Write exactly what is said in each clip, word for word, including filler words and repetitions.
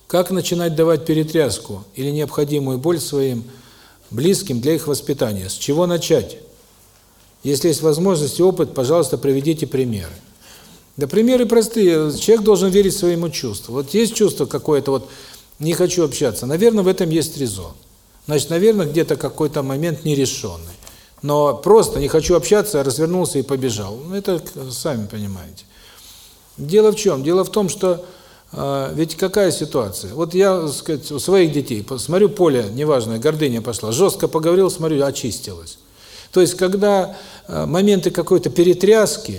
Как начинать давать перетряску или необходимую боль своим близким для их воспитания? С чего начать? Если есть возможность и опыт, пожалуйста, приведите примеры. Да примеры простые. Человек должен верить своему чувству. Вот есть чувство какое-то, вот не хочу общаться. Наверное, в этом есть резон. Значит, наверное, где-то какой-то момент нерешенный. Но просто не хочу общаться, развернулся и побежал. Ну, это сами понимаете. Дело в чем? Дело в том, что э, ведь какая ситуация? Вот я, так сказать, у своих детей смотрю, поле, неважно, гордыня пошла, жестко поговорил, смотрю, очистилось. То есть, когда э, моменты какой-то перетряски,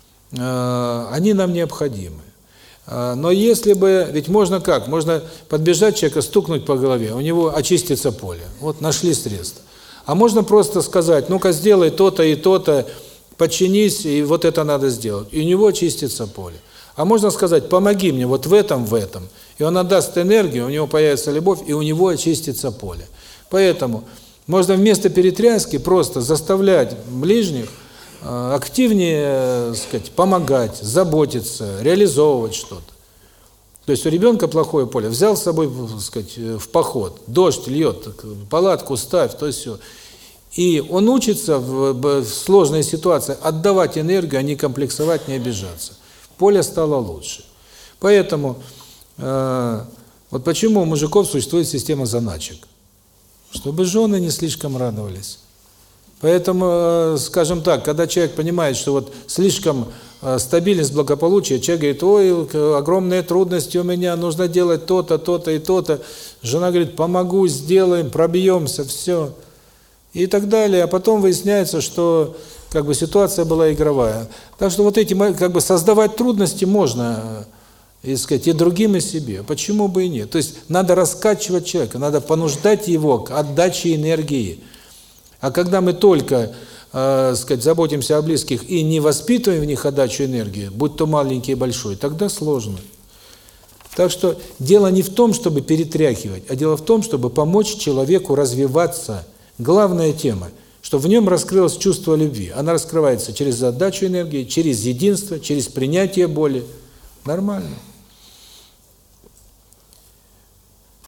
э, они нам необходимы. Э, но если бы, ведь можно как? Можно подбежать человека, стукнуть по голове, у него очистится поле. Вот нашли средства. А можно просто сказать, ну-ка сделай то-то и то-то, подчинись, и вот это надо сделать. И у него очистится поле. А можно сказать, помоги мне вот в этом, в этом. И он отдаст энергию, у него появится любовь, и у него очистится поле. Поэтому можно вместо перетряски просто заставлять ближних э, активнее, э, сказать, помогать, заботиться, реализовывать что-то. То есть у ребенка плохое поле, взял с собой, так сказать, в поход, дождь льет, палатку ставь, то есть все. И он учится в, в сложной ситуации отдавать энергию, а не комплексовать, не обижаться. Поле стало лучше. Поэтому, э, вот почему у мужиков существует система заначек. Чтобы жены не слишком радовались. Поэтому, э, скажем так, когда человек понимает, что вот слишком э, стабильность благополучия, человек говорит, ой, огромные трудности у меня, нужно делать то-то, то-то и то-то. Жена говорит, помогу, сделаем, пробьемся, все. И так далее. А потом выясняется, что как бы ситуация была игровая. Так что вот эти, как бы создавать трудности можно, и сказать, и другим, и себе. Почему бы и нет? То есть надо раскачивать человека, надо понуждать его к отдаче энергии. А когда мы только, э, сказать, заботимся о близких и не воспитываем в них отдачу энергии, будь то маленький и большой, тогда сложно. Так что дело не в том, чтобы перетряхивать, а дело в том, чтобы помочь человеку развиваться. Главная тема, что в нем раскрылось чувство любви. Она раскрывается через отдачу энергии, через единство, через принятие боли. Нормально.